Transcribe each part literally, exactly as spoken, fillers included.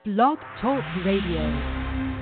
Blog Talk Radio.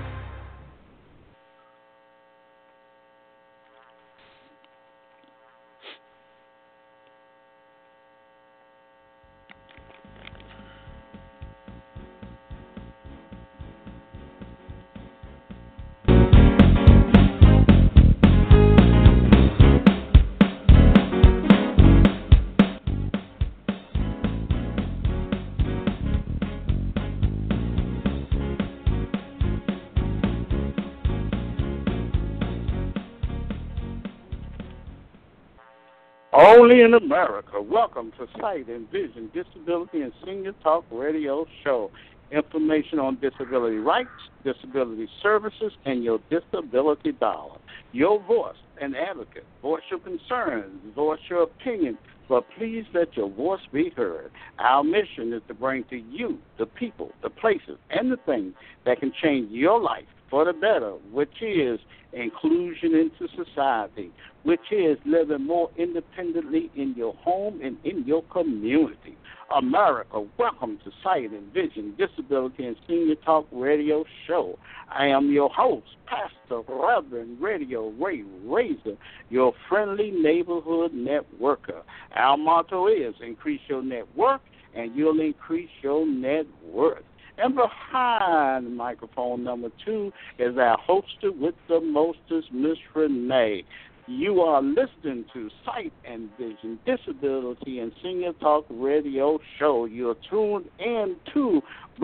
Only in America. Welcome to Sight and Vision Disability and Senior Talk Radio Show. Information on disability rights, disability services, and your disability dollar. Your voice, an advocate. Voice your concerns. Voice your opinion. But please let your voice be heard. Our mission is to bring to you the people, the places, and the things that can change your life for the better, which is inclusion into society, which is living more independently in your home and in your community. America, welcome to Sight and Vision Disability and Senior Talk Radio Show. I am your host, Pastor Reverend Radio Ray Razor, your friendly neighborhood networker. Our motto is increase your network and you'll increase your net worth. And behind microphone number two is our hostess with the mostest, Miss Renee. You are listening to Sight and Vision Disability and Senior Talk Radio Show. You're tuned in to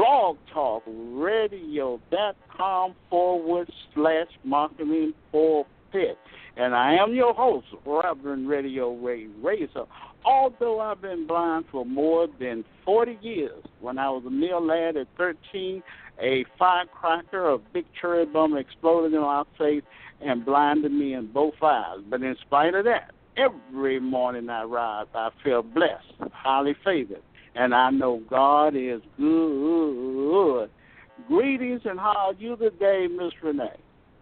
blogtalkradio.com forward slash marketing for pit. And I am your host, Reverend Radio Ray Razor. Although I've been blind for more than forty years, when I was a mere lad at thirteen, a firecracker, a big cherry bomb exploded in my face and blinded me in both eyes. But in spite of that, every morning I rise, I feel blessed, highly favored, and I know God is good. Greetings, and how are you today, Miss Renee?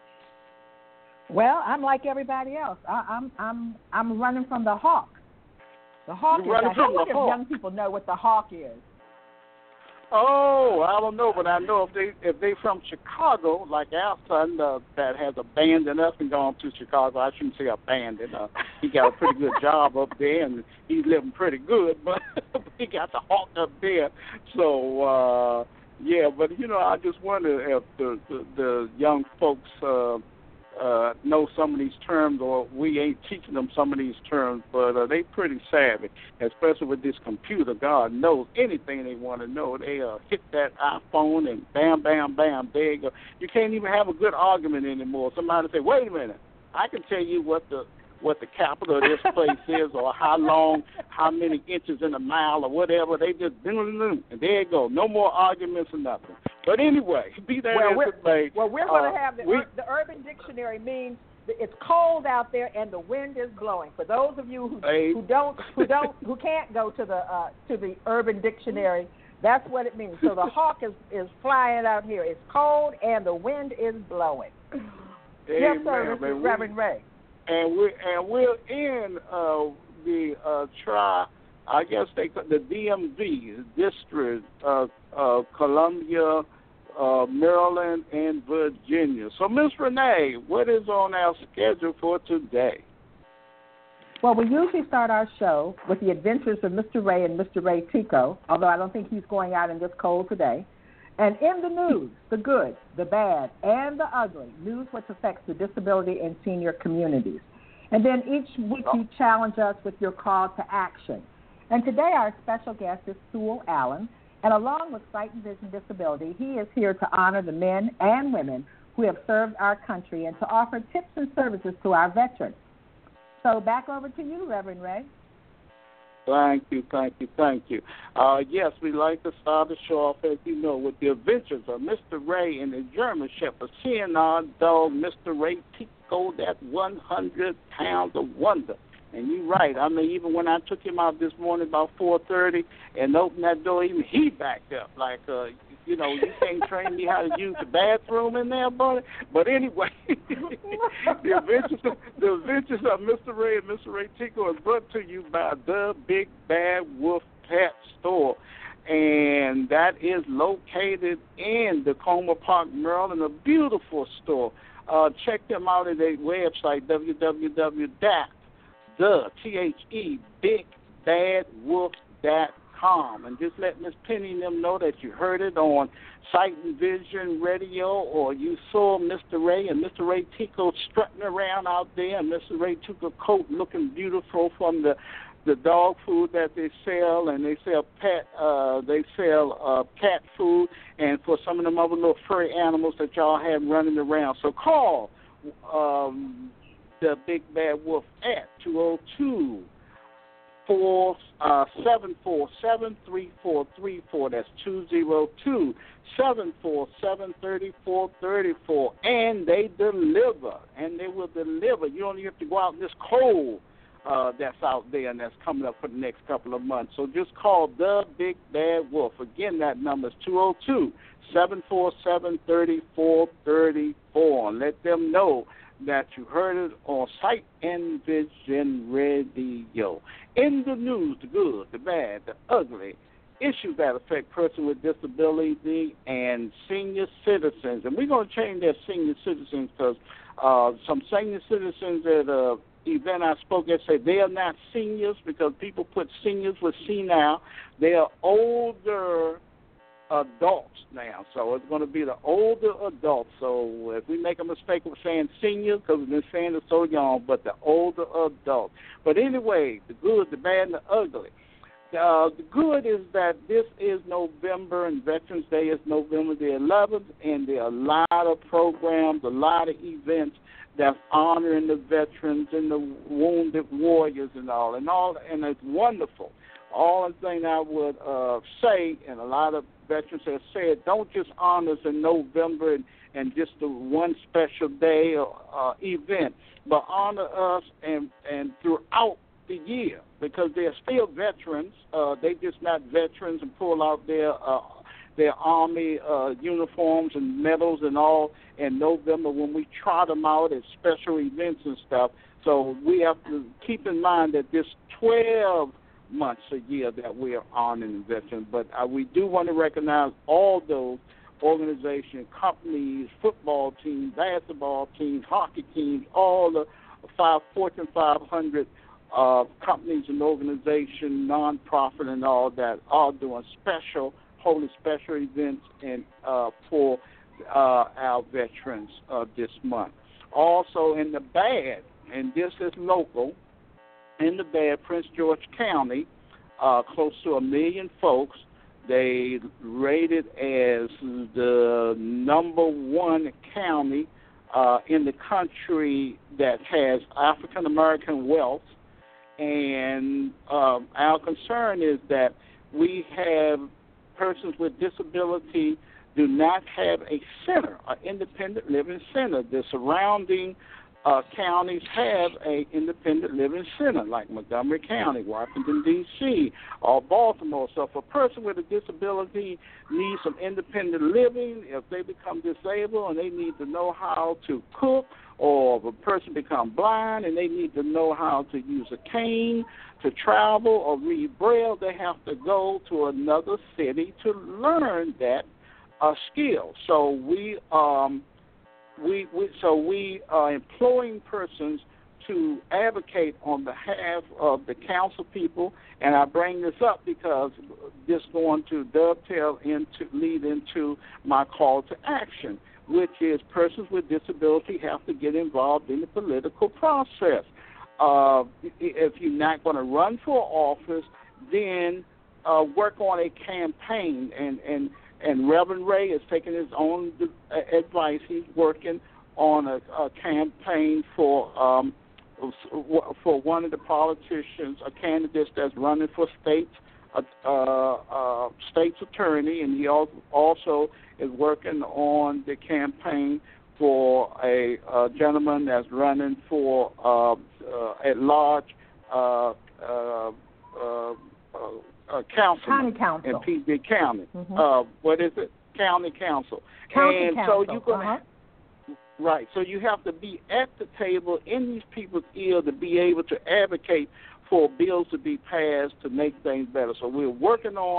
Well, I'm like everybody else. I, I'm I'm I'm running from the hawk. The hawk You're is. running from I wonder the if hawk. young people know what the hawk is. Oh, I don't know, but I know if they if they from Chicago, like our son uh, that has abandoned us and gone to Chicago. I shouldn't say abandoned. Uh, he got a pretty good job up there, and he's living pretty good. But he got the hawk up there. So uh, yeah, but you know, I just wonder if the the, the young folks uh, uh, know some of these terms, or we ain't teaching them some of these terms. But uh, they pretty savvy, especially with this computer. God knows anything they want to know. They uh, hit that iPhone and bam, bam, bam, there you go. You can't even have a good argument anymore. Somebody say, wait a minute, I can tell you what the what the capital of this place is, or how long, how many inches in a mile, or whatever. They just, and there you go. No more arguments or nothing. But anyway, be that well, as we're, it may. Well, we're going to uh, have the, we, ur- the Urban Dictionary means that it's cold out there and the wind is blowing. For those of you who, hey. who don't, who don't, who can't go to the uh, to the Urban Dictionary, that's what it means. So the hawk is, is flying out here. It's cold and the wind is blowing. Yes, sir. This is Reverend Ray. And we and we're in uh, the uh, tri, I guess they the D M V district, uh, uh, Columbia, uh, Maryland, and Virginia. So, Miss Renee, what is on our schedule for today? Well, we usually start our show with the adventures of Mister Ray and Mister Ray Tico, although I don't think he's going out in this cold today. And in the news, the good, the bad, and the ugly, news which affects the disability and senior communities. And then each week you challenge us with your call to action. And today our special guest is Sewell Allen, and along with Sight and Vision Disability, he is here to honor the men and women who have served our country and to offer tips and services to our veterans. So back over to you, Reverend Ray. Thank you, thank you, thank you. Uh, yes, we like to start the show off, as you know, with the adventures of Mister Ray and the German Shepherd, C N R dog, Mister Ray Tico, that one hundred pounds of wonder. And you're right. I mean, even when I took him out this morning about four thirty and opened that door, even he backed up. Like, uh, you know, you can't train me how to use the bathroom in there, buddy. But anyway, the adventures of, the adventures of Mister Ray and Mister Ray Tico is brought to you by the Big Bad Wolf Pet Store. and that is located in Tacoma Park, Maryland, a beautiful store. Uh, check them out at their website, w w w dot the T H E Big Bad Wolf dot com, and just let Miss Penny and them know that you heard it on Sight and Vision Radio, or you saw Mister Ray and Mister Ray Tico strutting around out there, and Mister Ray took a coat looking beautiful from the the dog food that they sell, and they sell pet, uh, they sell uh, cat food, and for some of them other little furry animals that y'all have running around. So call um, the Big Bad Wolf at two oh two, four seven four seven, three four three four. That's two oh two, seven four seven, three four three four. And they deliver, and they will deliver. You don't even have to go out in this cold uh, that's out there and that's coming up for the next couple of months. So just call the Big Bad Wolf. Again, that number is two oh two, seven four seven, three four three four. And let them know that you heard it on Sight and Vision Radio. In the news, the good, the bad, the ugly, issues that affect persons with disability and senior citizens. And we're going to change that senior citizens because uh, some senior citizens at an event I spoke at said they are not seniors because people put seniors with senile. They are older adults now, so it's going to be the older adults. So if we make a mistake of saying seniors, because we've been saying it so young, but the older adults. But anyway, the good, the bad, and the ugly. Uh, the good is that this is November, and Veterans Day is November the eleventh, and there are a lot of programs, a lot of events that's honoring the veterans and the wounded warriors and all, and all, and it's wonderful. All the thing I would uh, say, and a lot of veterans have said, don't just honor us in November and, and just the one special day or uh, event, but honor us and, and throughout the year, because they're still veterans. Uh, they just not veterans and pull out their uh, their Army uh, uniforms and medals and all in November when we trot them out at special events and stuff. So we have to keep in mind that this twelve months a year that we are honoring the veterans. But uh, we do want to recognize all those organizations, companies, football teams, basketball teams, hockey teams, all the five Fortune five hundred uh, companies and organizations, nonprofit and all that, are doing special, holding special events and uh, for uh, our veterans uh, this month. Also in the bad, and this is local, in the bad, Prince George County, uh, close to a million folks, they rated as the number one county uh, in the country that has African American wealth. And um, our concern is that we have persons with disability do not have a center, an independent living center. The surrounding Uh, counties have a independent living center, like Montgomery County, Washington, D C, or Baltimore. So if a person with a disability needs some independent living, if they become disabled and they need to know how to cook, or if a person becomes blind and they need to know how to use a cane to travel or read Braille, they have to go to another city to learn that uh, skill. So we... Um, We, we so we are employing persons to advocate on behalf of the council people, and I bring this up because this is going to dovetail into lead into my call to action, which is persons with disability have to get involved in the political process. Uh, if you're not going to run for office, then uh, work on a campaign and and. And Reverend Ray is taking his own advice. He's working on a, a campaign for um, for one of the politicians, a candidate that's running for state's uh, uh, state's attorney, and he also is working on the campaign for a, a gentleman that's running for uh, uh, at large uh, uh, uh, uh, Uh, council County Council in P D County. Mm-hmm. Uh, what is it? County Council. County and Council. so you're gonna uh-huh. have, right. So you have to be at the table in these people's ear to be able to advocate for bills to be passed to make things better. So we're working on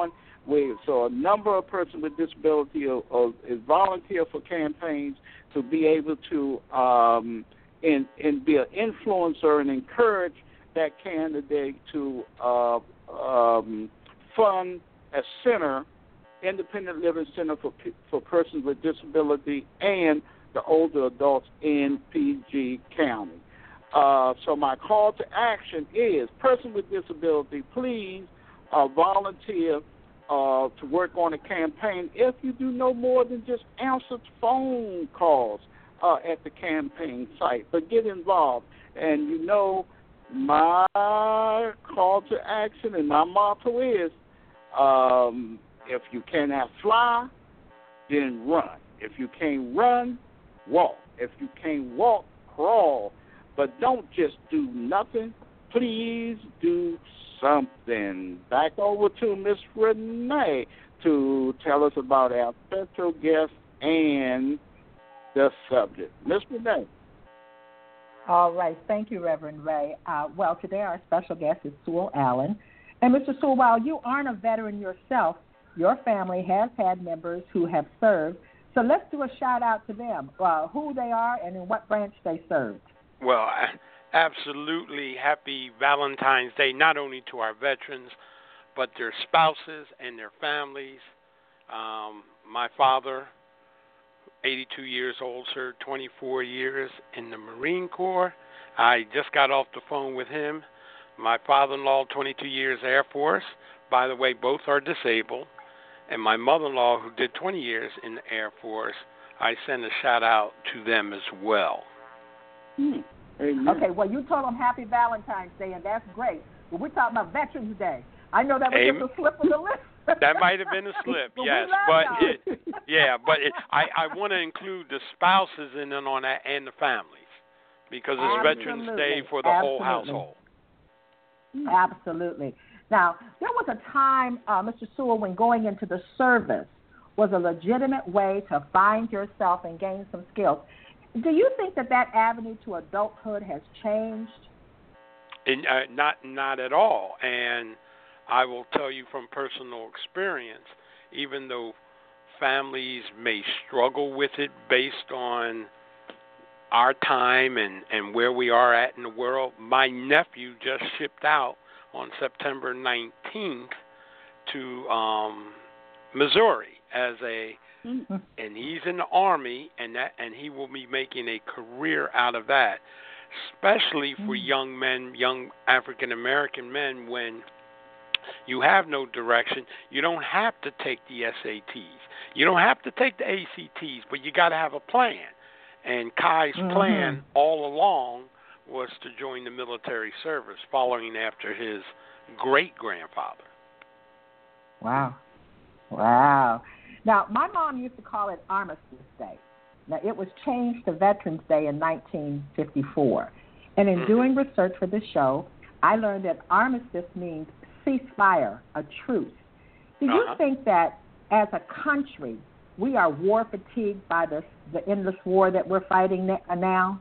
We, so a number of persons with disability are, are, is volunteer for campaigns to be able to um, and, and be an influencer and encourage that candidate to uh, um, fund a center, independent living center for for persons with disability and the older adults in P G County. Uh, so my call to action is, person with disability, please uh, volunteer uh, to work on a campaign. If you do no more than just answer phone calls uh, at the campaign site, but get involved. And you know, my call to action and my motto is, um, if you cannot fly, then run. If you can't run, walk. If you can't walk, crawl. But don't just do nothing. Please do something. Back over to Miss Renee to tell us about our special guest and the subject. Miss Renee. All right. Thank you, Reverend Ray. Uh, well, today our special guest is Sewell Allen. And Mister Sewell, while you aren't a veteran yourself, your family has had members who have served. So let's do a shout-out to them, uh, who they are and in what branch they served. Well, absolutely happy Valentine's Day, not only to our veterans, but their spouses and their families. Um, my father, eighty-two years old, served twenty-four years in the Marine Corps. I just got off the phone with him. My father-in-law, twenty-two years Air Force. By the way, both are disabled. And my mother-in-law, who did twenty years in the Air Force, I send a shout-out to them as well. Hmm. Okay, well, you told them Happy Valentine's Day, and that's great. But we're talking about Veterans Day. I know that was Amen. just a slip of the lip. That might have been a slip, but yes. But it, yeah, but it, I, I want to include the spouses in and on that and the families, because it's Absolutely. Veterans Day for the Absolutely. whole household. Absolutely. Now, there was a time, uh, Mister Sewell, when going into the service was a legitimate way to find yourself and gain some skills. Do you think that that avenue to adulthood has changed? And, uh, not, not at all. And I will tell you from personal experience, even though families may struggle with it based on our time and, and where we are at in the world, my nephew just shipped out on September nineteenth to um, Missouri as a, mm-hmm. and he's in the Army, and that, and he will be making a career out of that, especially for mm-hmm. young men, young African American men. When you have no direction, you don't have to take the S A Ts, you don't have to take the A C Ts, but you got to have a plan. And Kai's mm-hmm. plan all along was to join the military service, following after his great-grandfather. Wow. Wow. Now, my mom used to call it Armistice Day. Now, it was changed to Veterans Day in nineteen fifty-four. And in mm-hmm. doing research for this show, I learned that armistice means ceasefire, a truce. Do you uh-huh. think that as a country, we are war fatigued by the, the endless war that we're fighting now?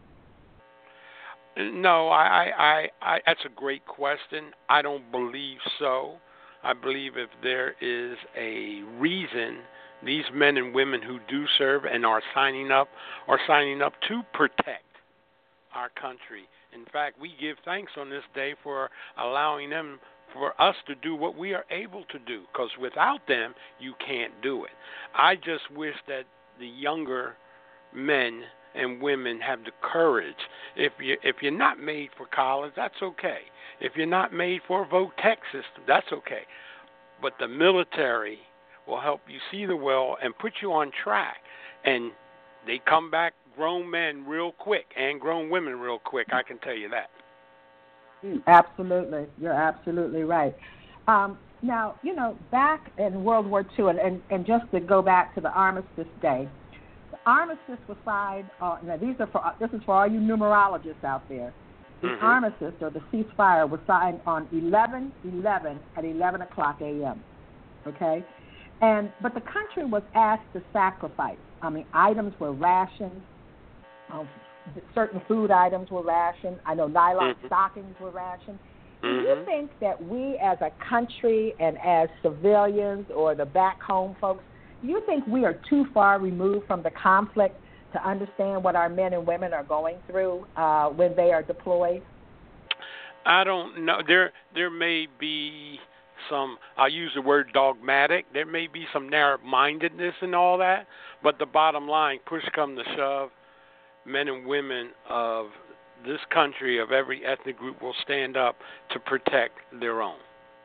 No, I, I, I, that's a great question. I don't believe so. I believe if there is a reason, these men and women who do serve and are signing up are signing up to protect our country. In fact, we give thanks on this day for allowing them, for us to do what we are able to do, because without them, you can't do it. I just wish that the younger men and women have the courage. If you if you're not made for college, that's okay. If you're not made for a voc-tech system, that's okay. But the military will help you see the world and put you on track. And they come back grown men real quick and grown women real quick, I can tell you that. Absolutely. You're absolutely right. Um, now, you know, back in World War Two, and, and, and just to go back to the Armistice Day, the Armistice was signed, uh, now these are for, this is for all you numerologists out there. The mm-hmm. Armistice, or the ceasefire, was signed on eleven eleven at eleven o'clock a.m., okay? And but the country was asked to sacrifice. I mean, items were rationed. Um, certain food items were rationed. I know nylon mm-hmm. stockings were rationed. Do Mm-hmm. you think that we as a country and as civilians or the back home folks, do you think we are too far removed from the conflict to understand what our men and women are going through uh, when they are deployed? I don't know. There there may be some, I'll use the word dogmatic, there may be some narrow-mindedness and all that, but the bottom line, push come to shove, men and women of this country, of every ethnic group, will stand up to protect their own.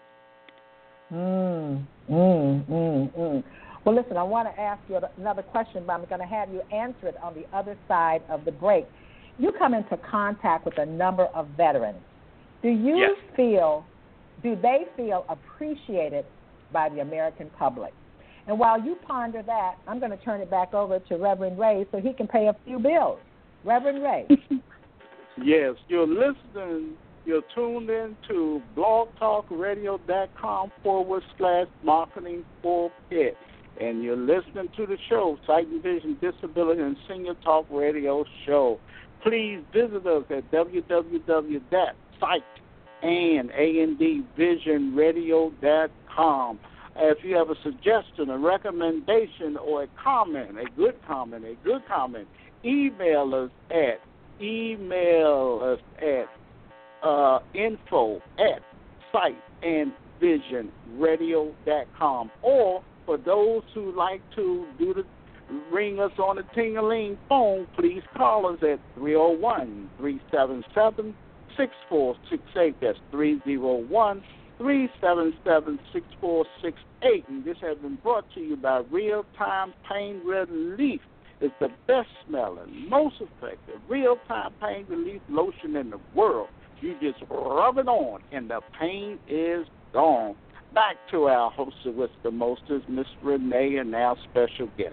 Mm, mm, mm, mm. Well, listen, I want to ask you another question, but I'm going to have you answer it on the other side of the break. You come into contact with a number of veterans. Do you Yes. feel, do they feel appreciated by the American public? And while you ponder that, I'm going to turn it back over to Reverend Ray so he can pay a few bills. Reverend Ray. Yes, you're listening, you're tuned in to blogtalkradio.com forward slash marketing for pit. And you're listening to the show, Sight and Vision Disability and Senior Talk Radio Show. Please visit us at w w w dot sight and vision radio dot com. If you have a suggestion, a recommendation, or a comment, a good comment, a good comment, email us at email us at uh, info at sight and vision radio dot com. Or for those who like to do the ring us on the ting-a-ling phone, please call us at three oh one, three seven seven, six four six eight. That's three oh one, three seven seven, six four six eight. And this has been brought to you by Real Time Pain Relief. It's the best smelling, most effective Real Time Pain Relief lotion in the world. You just rub it on and the pain is gone. Back to our hostess with the mostest, Miss Renee, and our special guest.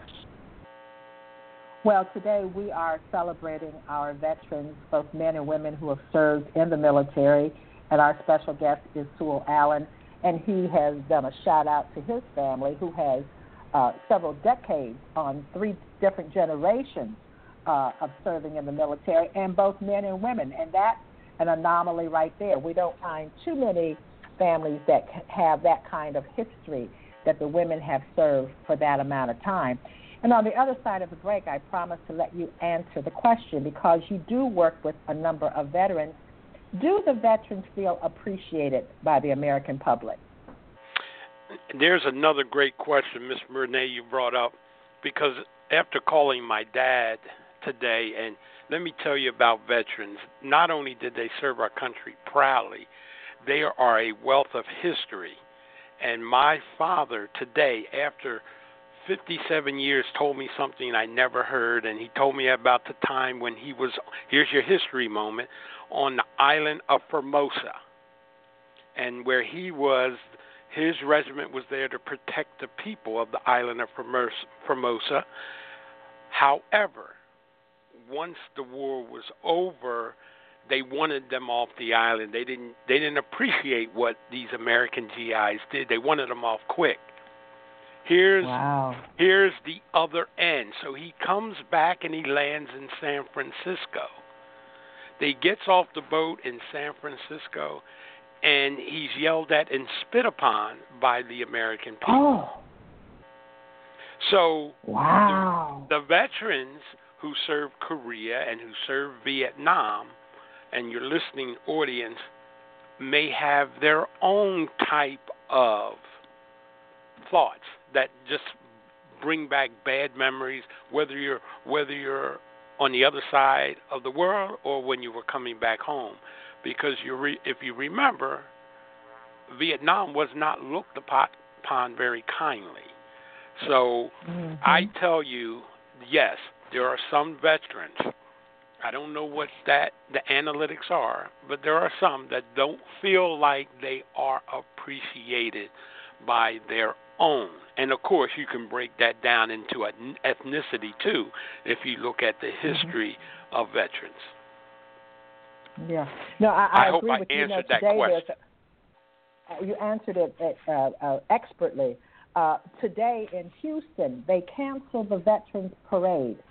Well, today we are celebrating our veterans, both men and women who have served in the military, and our special guest is Sewell Allen, and he has done a shout-out to his family, who has uh, several decades on three different generations uh, of serving in the military, and both men and women, and that's an anomaly right there. We don't find too many families that have that kind of history, that the women have served for that amount of time. And on the other side of the break, I promise to let you answer the question, because you do work with a number of veterans. Do the veterans feel appreciated by the American public? There's another great question, Miss Renee, you brought up, because after calling my dad today, and let me tell you about veterans, not only did they serve our country proudly, they are a wealth of history. And my father today, after fifty-seven years, told me something I never heard, and he told me about the time when he was, here's your history moment, on the island of Formosa. And where he was, his regiment was there to protect the people of the island of Formosa. However, once the war was over, they wanted them off the island. They didn't they didn't appreciate what these American G Is did. They wanted them off quick. Here's wow. here's the other end. So he comes back and he lands in San Francisco. He gets off the boat in San Francisco, and he's yelled at and spit upon by the American people. Oh. So wow. the, the veterans who served Korea and who served Vietnam, and your listening audience, may have their own type of thoughts that just bring back bad memories, whether you're whether you're on the other side of the world or when you were coming back home. Because you re, if you remember, Vietnam was not looked upon very kindly. So mm-hmm. I tell you, yes, there are some veterans, I don't know what that the analytics are, but there are some that don't feel like they are appreciated by their own. And of course, you can break that down into an ethnicity too, if you look at the history mm-hmm. of veterans. Yeah. No, I, I, I hope agree I with answered you. Know, that today question. A, you answered it uh, uh, expertly. Uh, today in Houston, they canceled the Veterans Parade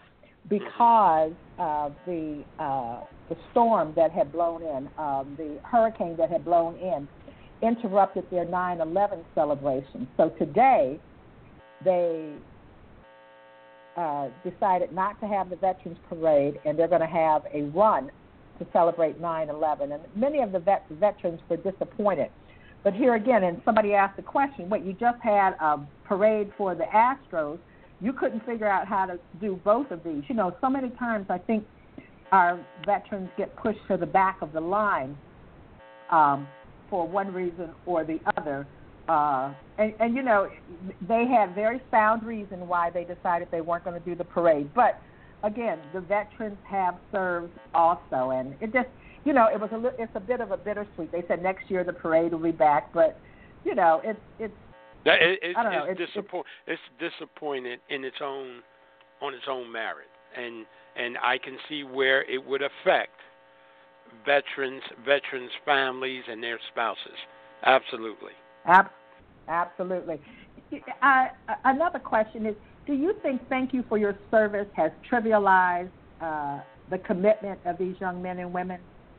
because of the uh, the storm that had blown in, um, the hurricane that had blown in, interrupted their nine eleven celebration. So today, they uh, decided not to have the Veterans Parade, and they're going to have a run to celebrate nine eleven. And many of the vet- veterans were disappointed. But here again, and somebody asked the question, wait, you just had a parade for the Astros. You couldn't figure out how to do both of these. You know, so many times I think our veterans get pushed to the back of the line um, for one reason or the other. Uh, and, and, you know, they had very sound reason why they decided they weren't going to do the parade. But, again, the veterans have served also. And it just, you know, it was a, it's a bit of a bittersweet. They said next year the parade will be back. But, you know, it's, it's, That it, it, I don't know. It's, It's, disappoint, it's disappointed in its own, on its own merit, and and I can see where it would affect veterans, veterans' families, and their spouses. Absolutely. Ab- absolutely. Uh, another question is: do you think "Thank you for your service" has trivialized uh, the commitment of these young men and women?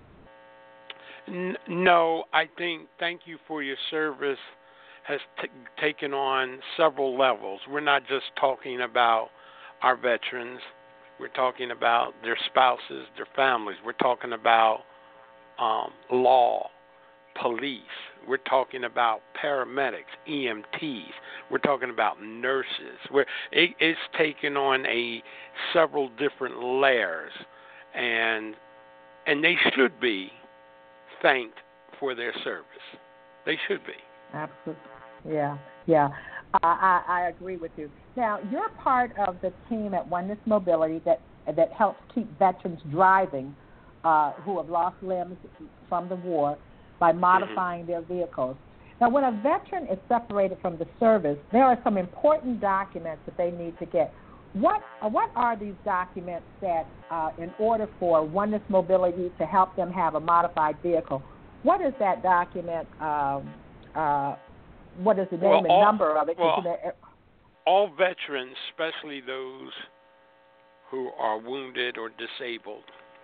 N- no, I think "Thank you for your service" has t- taken on several levels. We're not just talking about our veterans. We're talking about their spouses, their families. We're talking about um, law, police. We're talking about paramedics, E M Ts. We're talking about nurses. We're, it, it's taken on a several different layers, and and they should be thanked for their service. They should be. Absolutely. Yeah, yeah. I, I, I agree with you. Now, you're part of the team at Oneness Mobility that that helps keep veterans driving uh, who have lost limbs from the war by modifying mm-hmm. their vehicles. Now, when a veteran is separated from the service, there are some important documents that they need to get. What uh, what are these documents that, uh, in order for Oneness Mobility to help them have a modified vehicle, what is that document? Um, uh, what is the name well, and all, number of it? Well, all veterans, especially those who are wounded or disabled,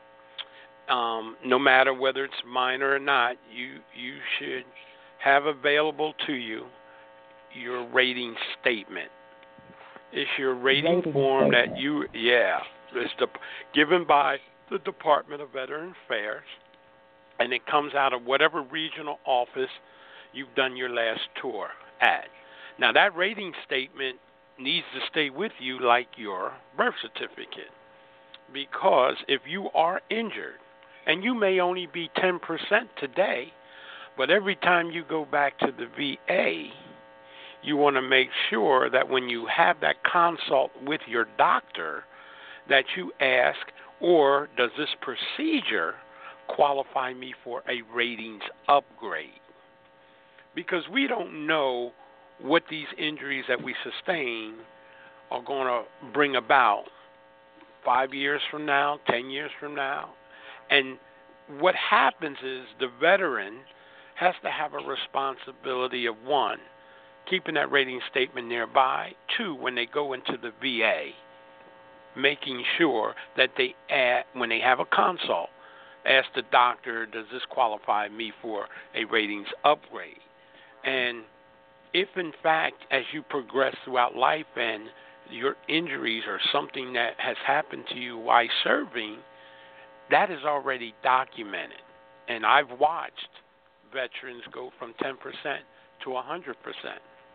um, no matter whether it's minor or not, you you should have available to you your rating statement. It's your rating, rating form statement. that you, yeah, it's the, given by the Department of Veteran Affairs, and it comes out of whatever regional office you've done your last tour at. Now, that rating statement needs to stay with you like your birth certificate, because if you are injured, and you may only be ten percent today, but every time you go back to the V A, you want to make sure that when you have that consult with your doctor, that you ask, or does this procedure qualify me for a ratings upgrade? Because we don't know what these injuries that we sustain are going to bring about five years from now, ten years from now. And what happens is the veteran has to have a responsibility of, one, keeping that rating statement nearby, two, when they go into the V A, making sure that they, add, when they have a consult, ask the doctor, does this qualify me for a ratings upgrade? And if, in fact, as you progress throughout life and your injuries are something that has happened to you while serving, that is already documented. And I've watched veterans go from ten percent to one hundred percent.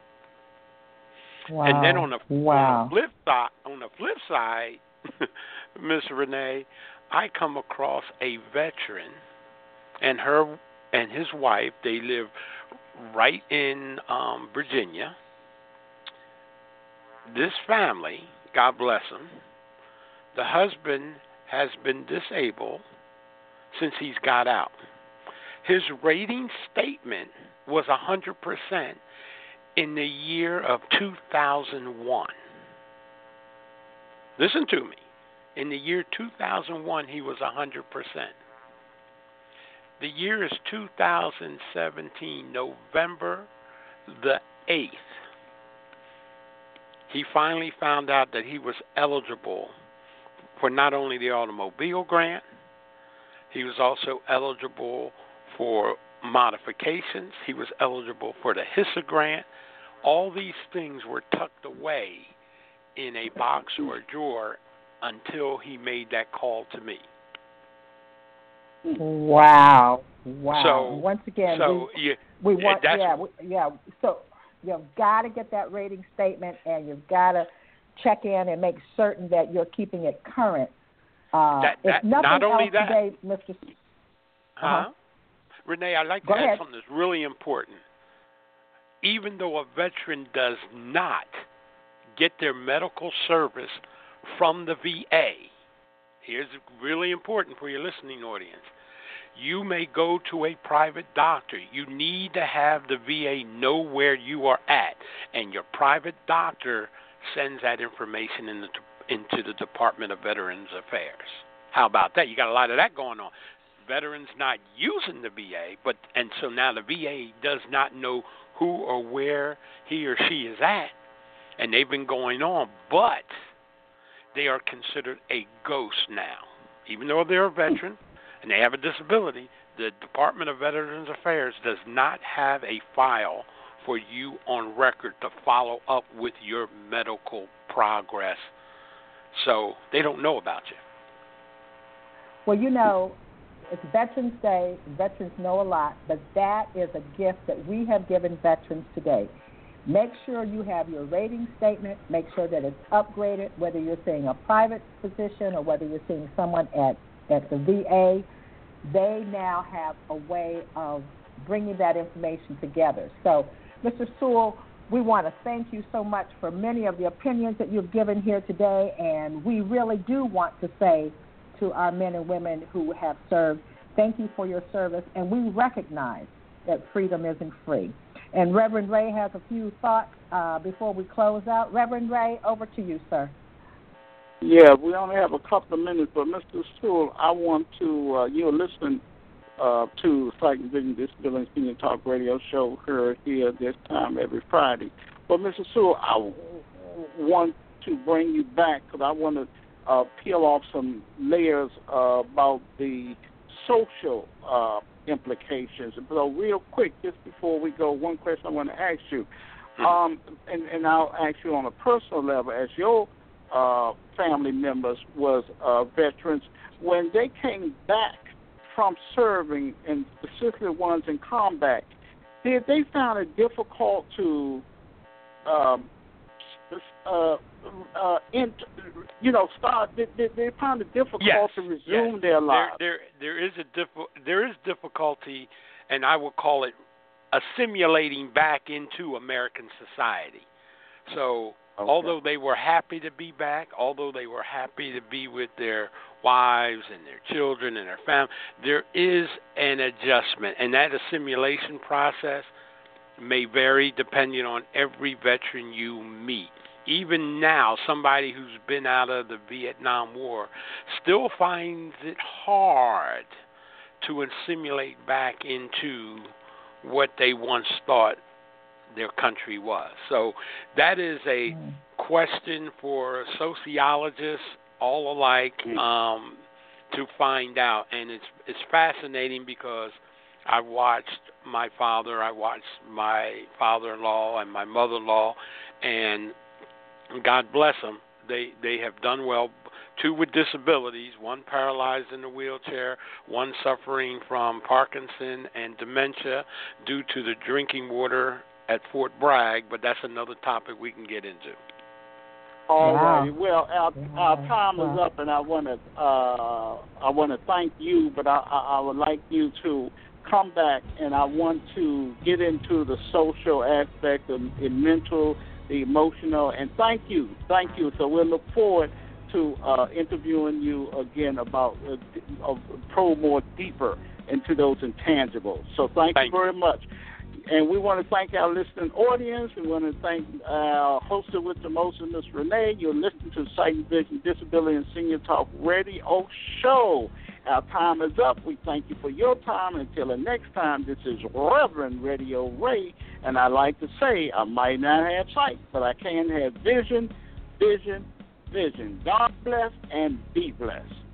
Wow. And then on the, wow. on the flip side, on the flip side, Miss Renee, I come across a veteran, and her and his wife, they live right in um, Virginia. This family, God bless them, the husband has been disabled since he's got out. His rating statement was one hundred percent in the year of two thousand one. Listen to me. In the year two thousand one, he was one hundred percent. The year is two thousand seventeen, November the eighth. He finally found out that he was eligible for not only the automobile grant, he was also eligible for modifications. He was eligible for the HISA grant. All these things were tucked away in a box or a drawer until he made that call to me. Wow. Wow. So, Once again, so we, you, we want, that's, yeah, we, yeah. So you've got to get that rating statement, and you've got to check in and make certain that you're keeping it current. Uh, that, that, if nothing not only else that, today, Mister S- huh? uh-huh. Renee, I'd like to Go add ahead. something that's really important. Even though a veteran does not get their medical service from the V A, here's really important for your listening audience. You may go to a private doctor. You need to have the V A know where you are at, and your private doctor sends that information in the, into the Department of Veterans Affairs. How about that? You got a lot of that going on. Veterans not using the V A, but and so now the V A does not know who or where he or she is at, and they've been going on, but they are considered a ghost now. Even though they're a veteran and they have a disability, the Department of Veterans Affairs does not have a file for you on record to follow up with your medical progress. So they don't know about you. Well, you know, it's Veterans Day. Veterans know a lot, but that is a gift that we have given veterans today. Make sure you have your rating statement. Make sure that it's upgraded, whether you're seeing a private physician or whether you're seeing someone at, at the V A. They now have a way of bringing that information together. So, Mister Sewell, we want to thank you so much for many of the opinions that you've given here today, and we really do want to say to our men and women who have served, thank you for your service, and we recognize that freedom isn't free. And Reverend Ray has a few thoughts uh, before we close out. Reverend Ray, over to you, sir. Yeah, we only have a couple of minutes, but Mister Sewell, I want to, uh, you're listening uh, to Sight and Vision Disability and Senior Talk Radio show here, here this time every Friday. But Mister Sewell, I w- want to bring you back because I want to uh, peel off some layers uh, about the social uh, implications. So real quick, just before we go, one question I want to ask you, um, and, and I'll ask you on a personal level, as your uh, family members was uh, veterans, when they came back from serving, and specifically ones in combat, did they find it difficult to, um, uh, uh, in, you know, start? They, they, they found it difficult yes, to resume yes. their lives. There, there, there is a diff- there is difficulty, and I will call it assimilating back into American society. So, okay. Although they were happy to be back, although they were happy to be with their wives and their children and their family, there is an adjustment, and that assimilation process may vary depending on every veteran you meet. Even now, somebody who's been out of the Vietnam War still finds it hard to assimilate back into what they once thought their country was. So that is a mm. question for sociologists all alike um, to find out. And it's it's fascinating because I watched my father, I watched my father-in-law and my mother-in-law, and God bless them, they, they have done well. Two with disabilities, one paralyzed in a wheelchair, one suffering from Parkinson and dementia due to the drinking water at Fort Bragg, but that's another topic we can get into. All wow. right. Well, our, our time is up, and I want to uh, I want to thank you, but I, I, I would like you to come back, and I want to get into the social aspect, the, the mental, the emotional, and thank you, thank you. So we'll look forward to uh, interviewing you again about uh, uh, probe more deeper into those intangibles. So thank, thank you very much. And we want to thank our listening audience. We want to thank our hosted with the most, Miss Renee. You're listening to Sight and Vision Disability and Senior Talk Radio Show. Our time is up. We thank you for your time. Until the next time, this is Reverend Radio Ray. And I like to say, I might not have sight, but I can have vision, vision, Vision. God bless and be blessed.